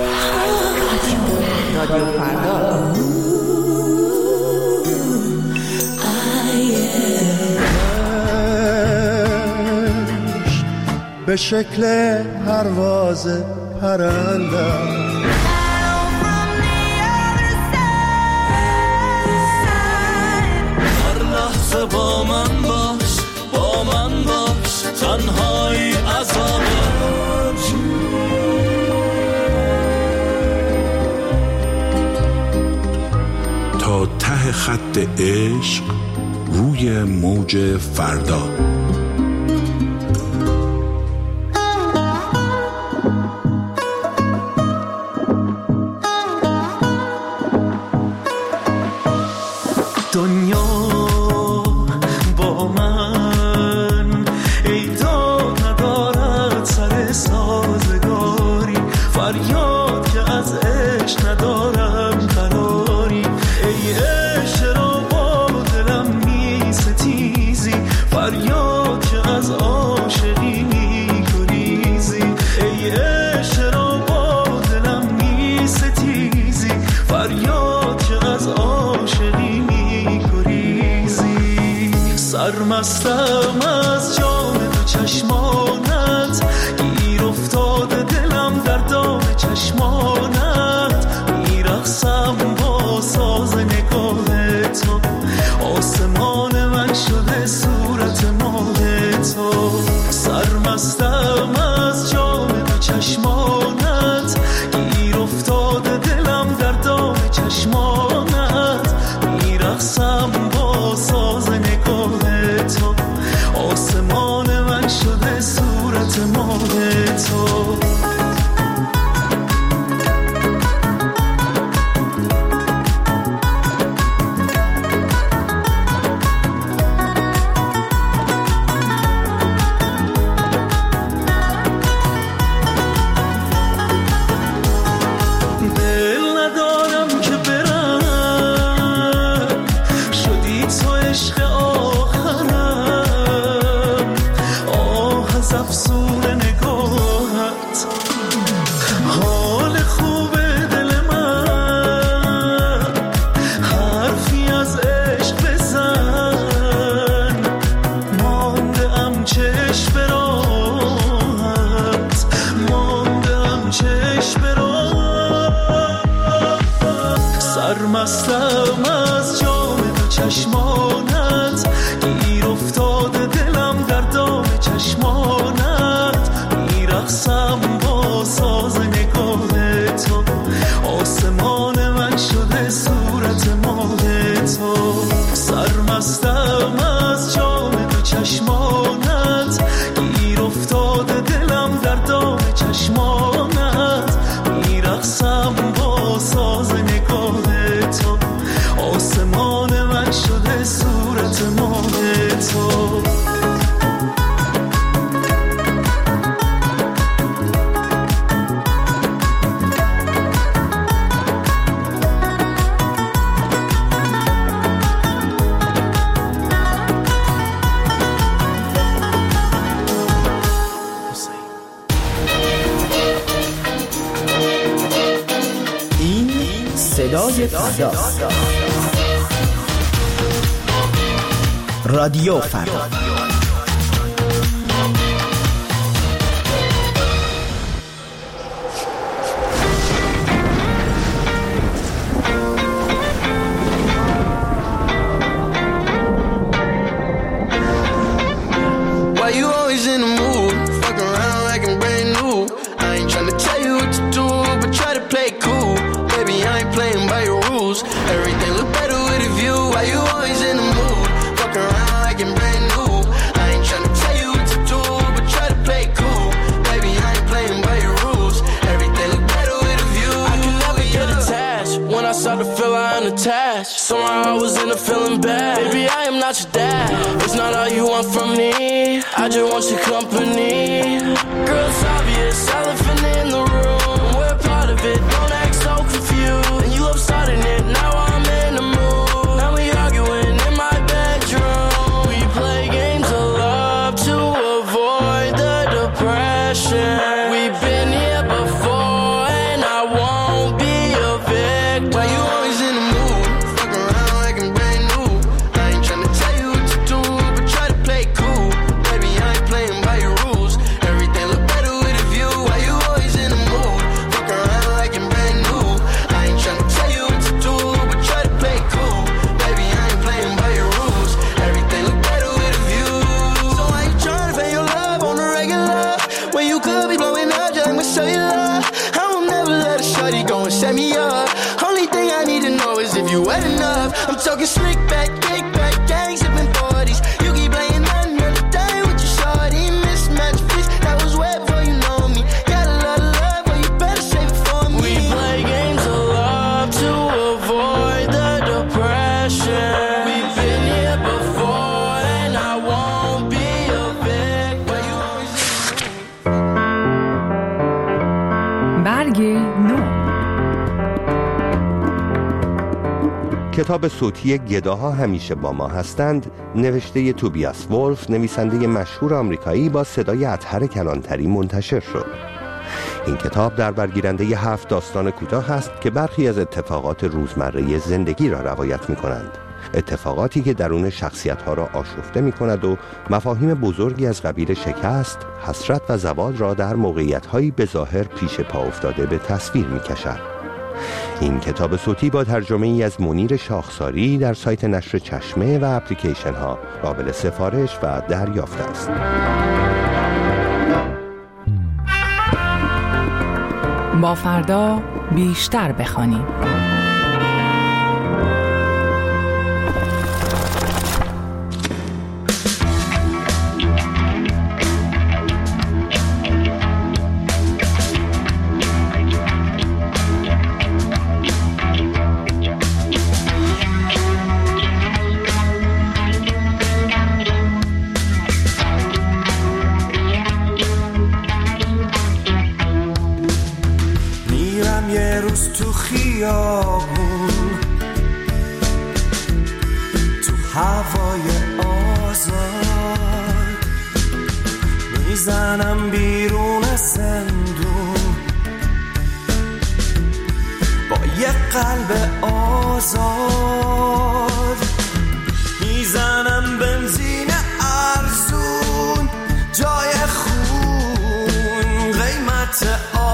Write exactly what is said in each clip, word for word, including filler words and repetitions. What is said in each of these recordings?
رادیو فردا. به شکل پرواز پرندم هر لحظه با من باش، با من باش، تنهایی عذابم. تا ته خط عشق روی موج فردا. سرمستم از جام تو چشمانت، گیر افتاده دلم در دام چشمانت، میرقصم با ساز نگاه تو، آسمان من شده صورت ماه تو. سرمستم از جام تو چشمانت، گیر افتاده دلم در دام چشمانت، میرقصم با ساز نگاه تو، آسمان من شده صورت ماه تو. سرمستم از جام تو چشمانت، گیر افتاده دلم در دام چشمانت، میرقصم با ساز نگاه تو، آسمان من شده صورت ماه تو. سرمستم از جام تو چشمانت، گیر افتاده دلم در دام چشمانت، میرقصم با ساز نگاه تو، آسمان من شده صورت ماه تو. صدای فردا، رادیو فردا. Why you always in the mood? Fuck around like I'm brand new. I ain't tryna tell you what to do, but try to play cool. Baby, I ain't playing by your rules. Everything look better with a view. Why you always in the mood? Fuck around like I'm brand new. I ain't tryna tell you what to do, but try to play cool. Baby, I ain't playing by your rules. Everything look better with a view. I can never get attached. When I start to feel I unattached, somehow I was in a feeling bad. Baby, I am not your dad. It's not all you want from me. I just want your company. Girl, it's obvious, elephant in the room. We're part of it, don't act so confused. And you love starting it, now I'm in the mood. Now we arguing in my bedroom. We play games of love to avoid the depression. We've been here before and I wet enough. I'm talking slick back, kick back, gang sipping forties. You keep playing another day with your shorty. Mismatch fish, that was wet before you know me. Got a lot of love, but you better save it for me. We play games of love to avoid the depression. We've been here before and I won't be a victim. برگ نو. کتاب صوتی گداها همیشه با ما هستند نوشته توبیاس ولف، نویسنده مشهور آمریکایی با صدای اطهر کلانتری منتشر شد. این کتاب در برگیرنده هفت داستان کوتاه است که برخی از اتفاقات روزمره زندگی را روایت می کنند. اتفاقاتی که درون شخصیت‌ها را آشفته می کند و مفاهیم بزرگی از قبیل شکست، حسرت و زوال را در موقعیت‌هایی به ظاهر پیش پا افتاده به تصویر می کشد. این کتاب صوتی با ترجمه ای از منیر شاخساری در سایت نشر چشمه و اپلیکیشن ها قابل سفارش و دریافت است. با فردا بیشتر بخوانیم. تو خیابون تو هوای آزاد میزنم بیرون زندون با یه قلب آزاد میزنم بنزین ارزون جای خون قیمت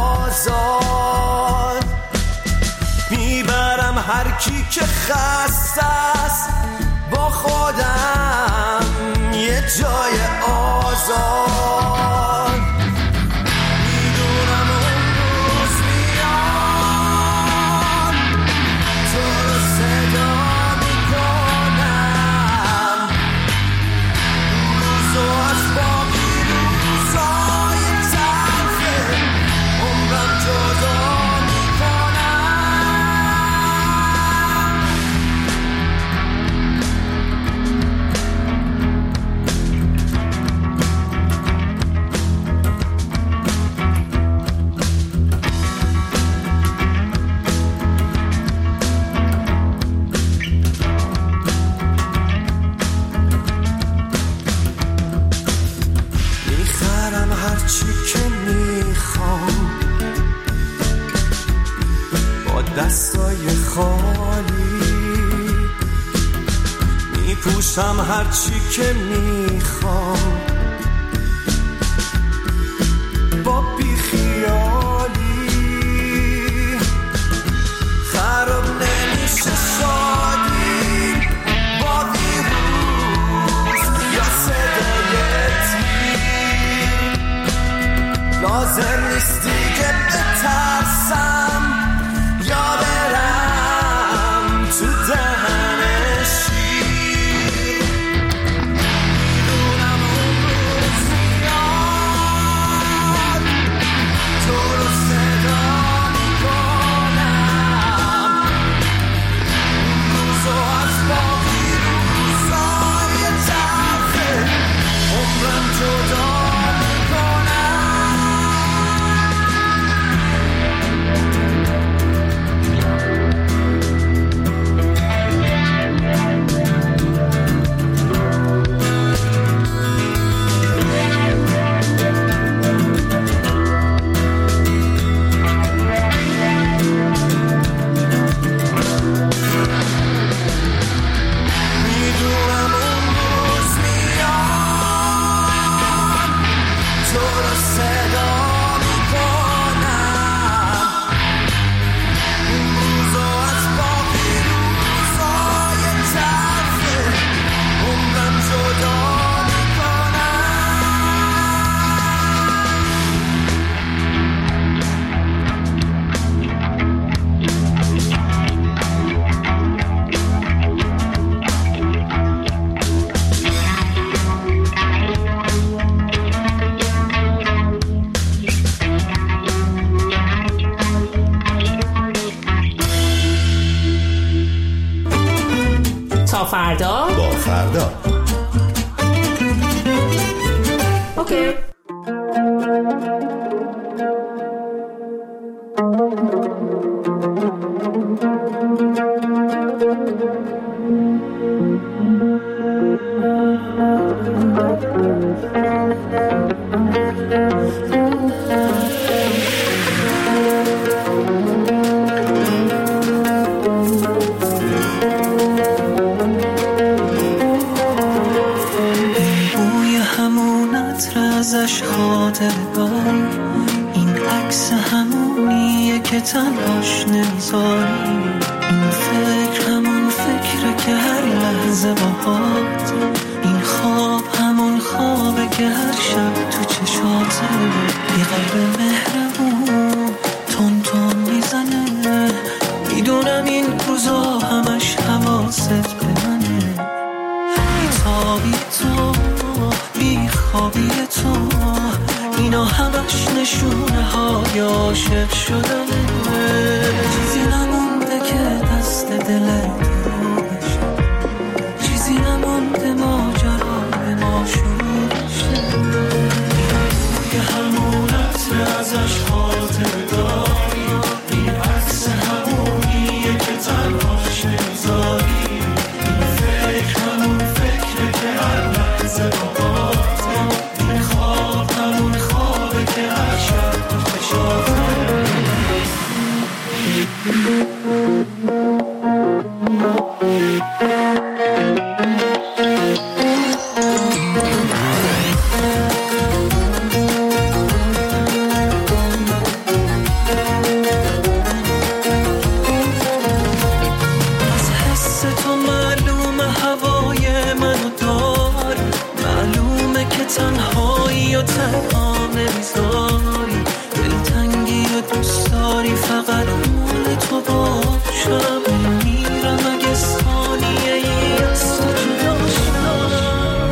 آزاد میبرم هر کی که خسته است با خودم یه جای آزاد میدونم اون روز میاد تو رو صدا میکنم روز و از باقی روزای تلخه عمرم جدا دستای خالی میپوشم هرچی که میخوام با بیخیالی خراب نمیشه شادی با ویروس یا صدای تیر لازم نیست دیگه بترسم یا برم تو دهن شیر میدونم اون تا فردا با فردا. اوکی. ازش خاطر داری، این عکس همونیه که تنهاش نمیذاری، این فکر همون فکره که هر لحظه باهات، این خواب همون خوابه که هر شب تو چشاته، یه قلب مهربون تون تون میزنه، میدونم این روزا همش حواست به منه، بیتابی تو بیخوابی تو، اینا همش نشونه های عاشق شدنه، چیزی نمونده که دست دلت رو بشه، چیزی نمونده ماجرا به ما شروع بشه، یه همونت ازش خاطر داری، این عکس همونیه که تنهاش نمیذاری، این فکر همون فکره که هر لحظه با این خواب همون خوابه که هر شب تو چشاته. از حس تو معلومه هوای منو داری، معلومه که تنهایی و تنها نمیذاری، دلتنگی و دوست داری فقط مال تو باشم، میمیرم اگه ثانیه ای از تو جدا شدم،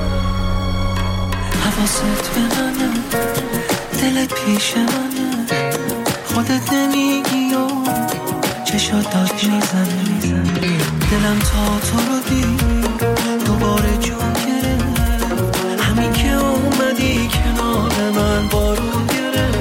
حواست به منه، دلت پیش منه، خودت نمیگی و چشات داد میزنه، دلم تا تو رو دید دوباره جون گرفت، همین که اومدی کنار من بارون گرفت.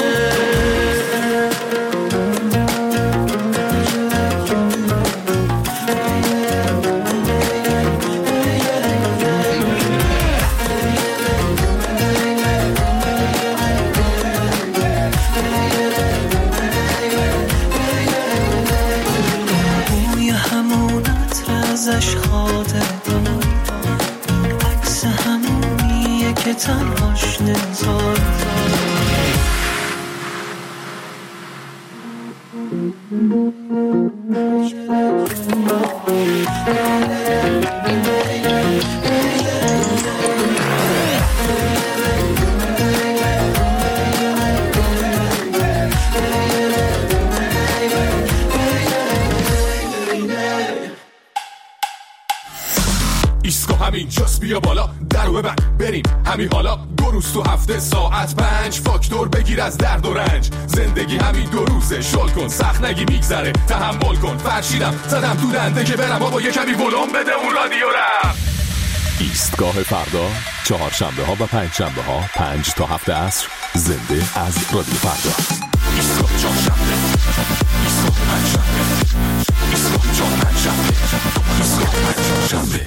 بوی همونت ازش خاطر داری، این عکس همونیه که تنهاش نمیذاری. ایسکو همین جاست، بیا بالا درو ببند بریم همین حالا، دو روز تو هفته ساعت پنج، فاکتور بگیر از درد و رنج، زندگی همین دو روزه، شل کن سخت نگی میگذره، تحمل کن، فرشیدم زدم تو دنده که برم بابا یه کمی ولوم بده اون رادیو رم. ایستگاه فردا، چهارشنبه ها و پنج شنبه ها پنج تا هفت عصر، زنده از رادیو فردا. ایستگاه چهارشنبه، ایستگاه پنج شنبه، ایستگاه چهار پنج شنبه، ایستگاه پنج شنبه.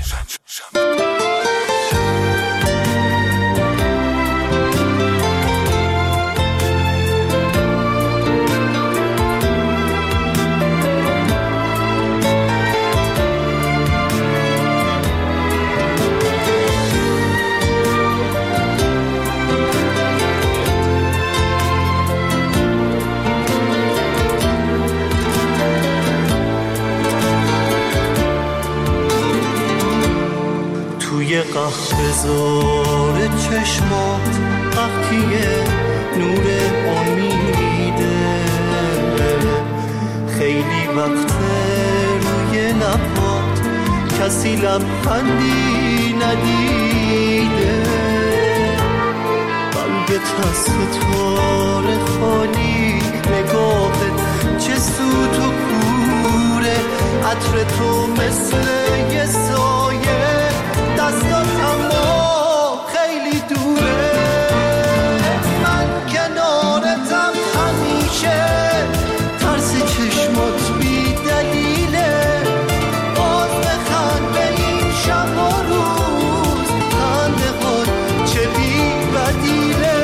توی قهوه زار چشمات وقتیه نور امیده، خیلی وقت روی لبات کسی لبخندی ندیده، قلبت از ستاره خالی، نگاهت چه سوت و کوره، عطر تو مثل یه دستات اما خیلی دوره. من کنارتم همیشه، ترس چشمات بی دلیله. باز بخند به این شب و روز، خنده خود چه بی بدیله.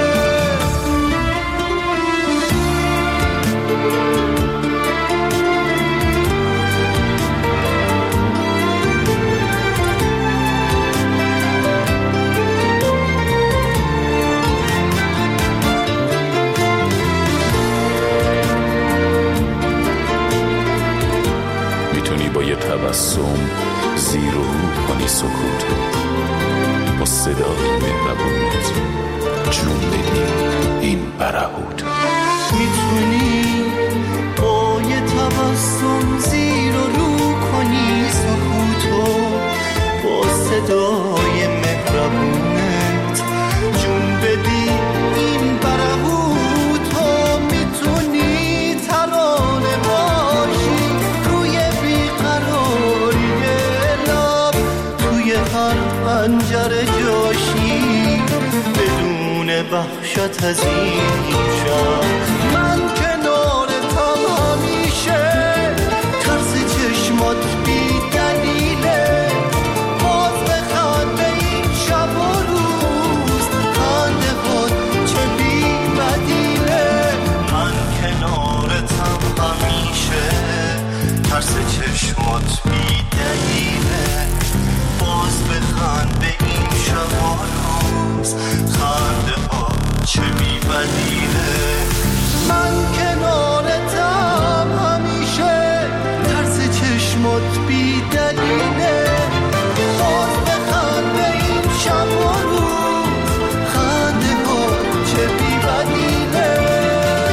با یه تبسم زیر و رو کنی سکوت، با صدای مهربونت جون بدی این برهوت. میتونی با یه تبسم زیر و رو کنی سکوتو، با صدای مهربونت جون بدی این برهوتو. میتونی ترانه باشی روی بیقراری لب، توی هر پنجره جاشی بدون وحشت از این شب. من کنارتم همیشه، ترس چشمات بی دلیله. باز بخند به این شب و روز، خنده خود چه بی بدیله. من کنارتم همیشه، ترس چشمات بی دلیله. باز بخند به این شب و روز، خنده ها چه بی بدیله. من کنارتم همیشه، ترس چشمات بی دلیله. باز بخند به این شب و روز، خنده ها چه بی بدیله.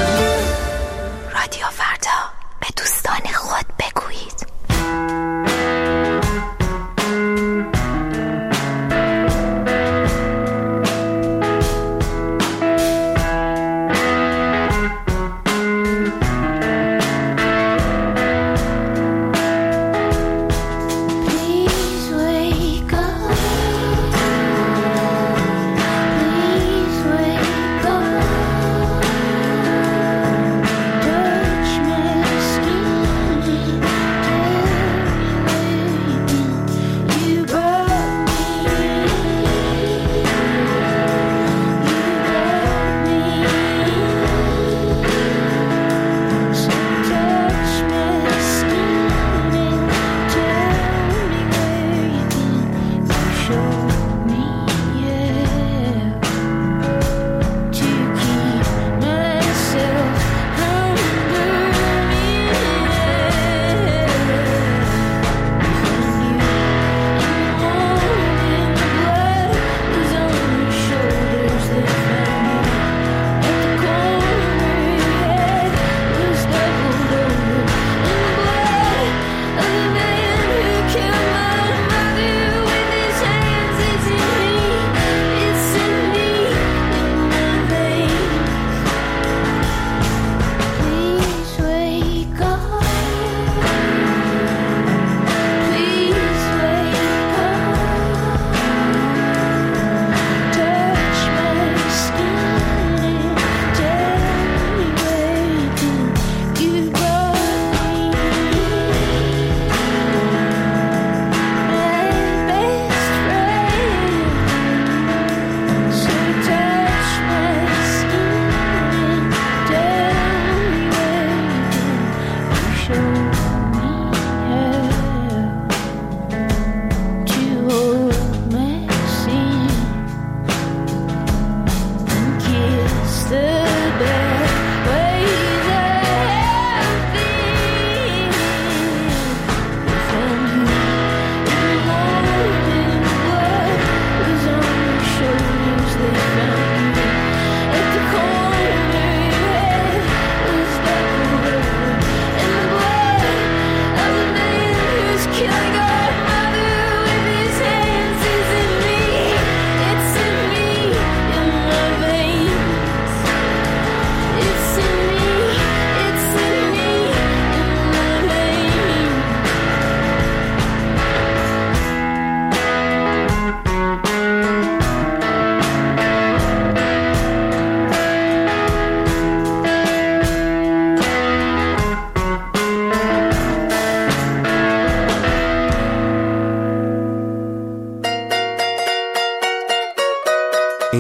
رادیو فردا، به دوستان خود بگویید.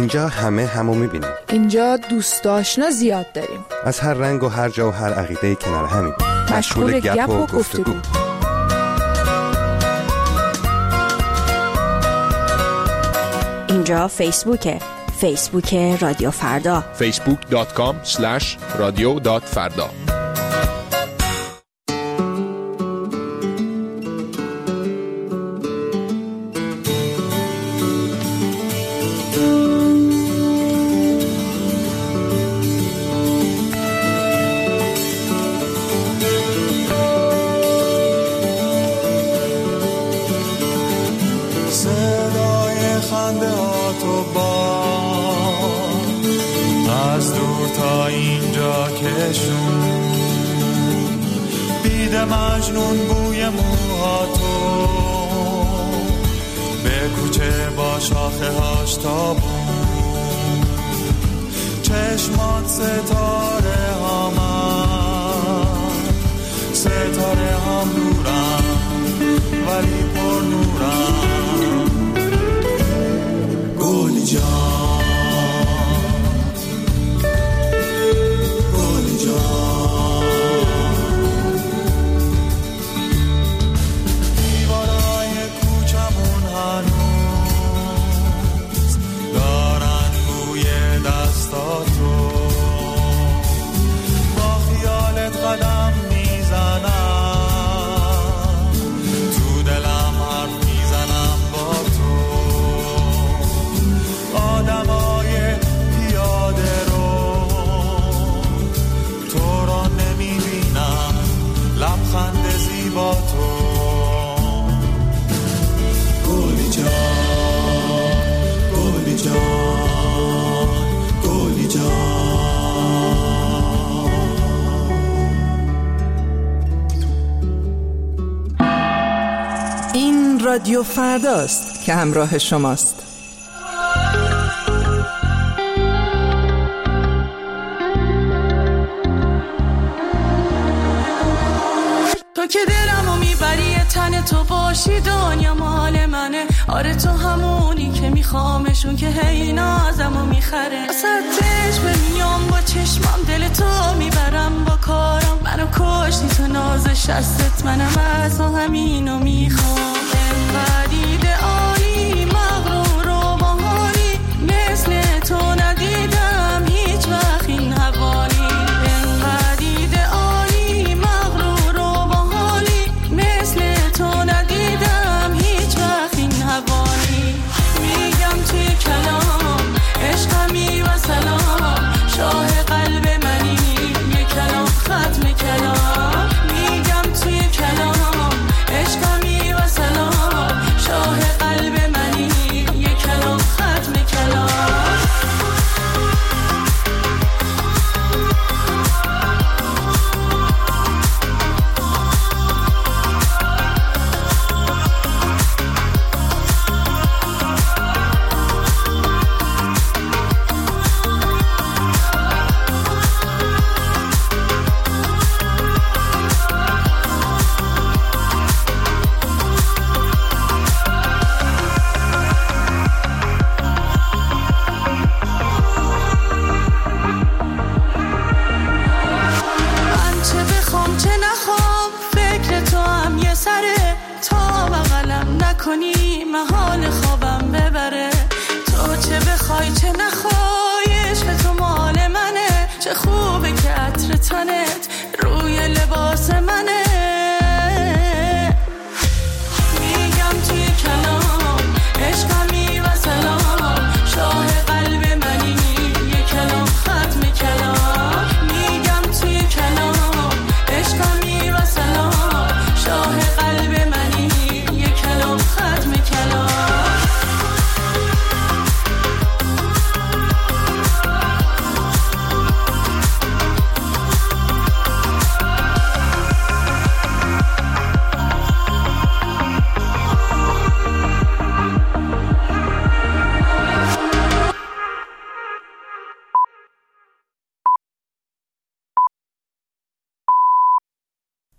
اینجا همه همو میبینیم. اینجا دوست آشنا زیاد داریم. از هر رنگ و هر جا و هر عقیده کنار همین. مشغول گپ و گفتگو. اینجا فیسبوکه. فیسبوک رادیو فردا. فیسبوک دات کام اسلش رادیو دات فردا. مجنون بوی موهاتو به کوچه با شاخه هاش تابون چشمات ستاره هامن ستاره هم نورم ولی پر نورم گلی جان گلی جان قدم میزنم تو دلم حرف میزنم با تو آدمای پیاده رو تو را نمیبینم لبخند زیبا تو گلی جان گلی جان گلی جان. رادیو فرداست که همراه شماست. تو که دلمو میبری تن تو باشی دنیا مال منه. آره تو همونی که میخوامشون که هی نازمو میخره. وسطش بمیام با چشمام دل تو میبرم با کارم. منو کشتی تو ناز شستت منم از همینو میخوام. قدید عالی مغرور و باحالی مثل تو ندیدم هیچ وقت این حوالی. قدید عالی مغرور و باحالی مثل تو ندیدم هیچ وقت این حوالی. میگم توی کلام عشقمی و سلام شاه قلب منی یه کلام ختم کلام. میگم توی کلام عشقمی و سلام شاه قلب منی یه کلام ختم کلام. کنی محال خوابم ببره. تو چه بخوای چه نخوای عشق تو مال منه. چه خوبه که عطر تنت روی لباس من